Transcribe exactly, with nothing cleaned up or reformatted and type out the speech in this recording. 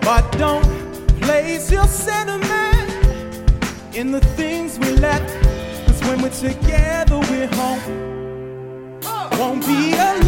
But don't place your sentiment in the things we left, 'cause when we're together we're home. Won't be alone.